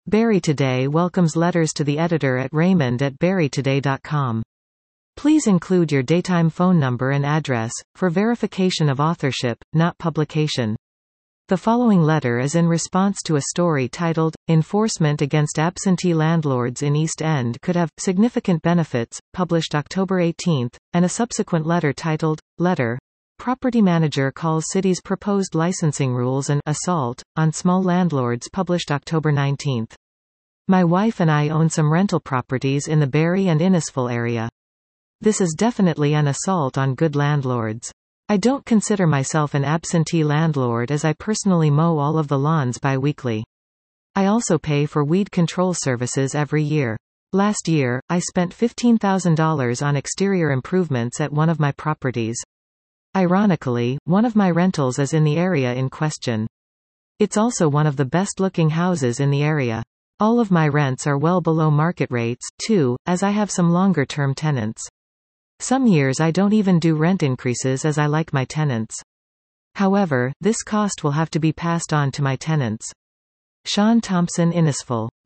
Barrie Today welcomes letters to the editor at raymond@barrietoday.com. Please include your daytime phone number and address, for verification of authorship, not publication. The following letter is in response to a story titled, Enforcement Against Absentee Landlords in East End Could Have Significant Benefits, published October 18, and a subsequent letter titled, Letter. Property Manager Calls City's Proposed Licensing Rules an Assault on Small Landlords, published October 19. My wife and I own some rental properties in the Barrie and Innisfil area. This is definitely an assault on good landlords. I don't consider myself an absentee landlord as I personally mow all of the lawns bi-weekly. I also pay for weed control services every year. Last year, I spent $15,000 on exterior improvements at one of my properties. Ironically, one of my rentals is in the area in question. It's also one of the best-looking houses in the area. All of my rents are well below market rates, too, as I have some longer-term tenants. Some years I don't even do rent increases as I like my tenants. However, this cost will have to be passed on to my tenants. Sean Thompson, Innisfil.